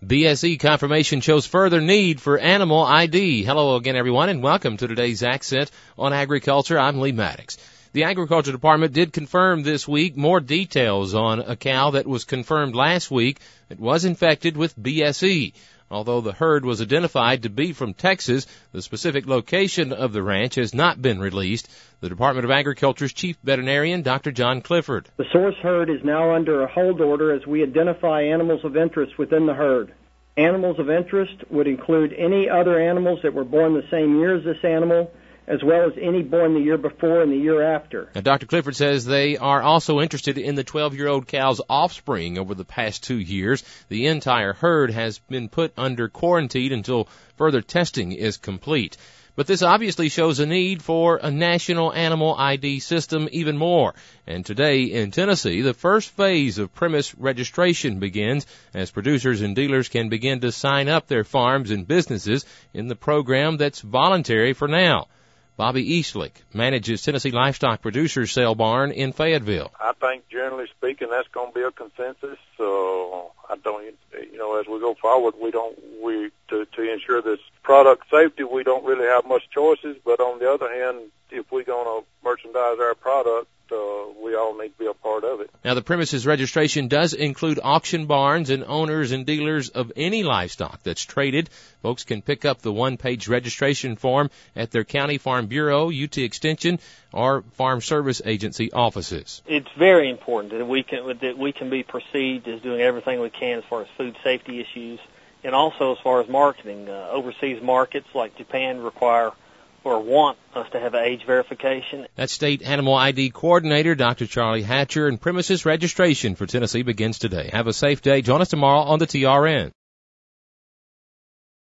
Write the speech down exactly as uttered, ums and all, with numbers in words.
B S E confirmation shows further need for animal I D. Hello again, everyone, and welcome to today's Accent on Agriculture. I'm Lee Maddox. The Agriculture Department did confirm this week more details on a cow that was confirmed last week that was infected with B S E. Although the herd was identified to be from Texas, the specific location of the ranch has not been released. The Department of Agriculture's chief veterinarian, Doctor John Clifford. The source herd is now under a hold order as we identify animals of interest within the herd. Animals of interest would include any other animals that were born the same year as this animal, as well as any born the year before and the year after. Now, Doctor Clifford says they are also interested in the twelve-year-old cow's offspring over the past two years. The entire herd has been put under quarantine until further testing is complete. But this obviously shows a need for a national animal I D system even more. And today in Tennessee, the first phase of premise registration begins as producers and dealers can begin to sign up their farms and businesses in the program that's voluntary for now. Bobby Eastlick manages Tennessee Livestock Producers Sale Barn in Fayetteville. I think generally speaking that's going to be a consensus. So I don't, you know, as we go forward, we don't, we, to, to ensure this product safety, we don't really have much choices. But on the other hand, if we're going to merchandise our product, Uh, we all need to be a part of it. Now, the premises registration does include auction barns and owners and dealers of any livestock that's traded. Folks can pick up the one-page registration form at their county farm bureau, U T Extension, or Farm Service Agency offices. It's very important that we can that we can be perceived as doing everything we can as far as food safety issues, and also as far as marketing. Uh, overseas markets like Japan require or want us to have age verification. That's State Animal I D Coordinator Doctor Charlie Hatcher, and premises registration for Tennessee begins today. Have a safe day. Join us tomorrow on the T R N.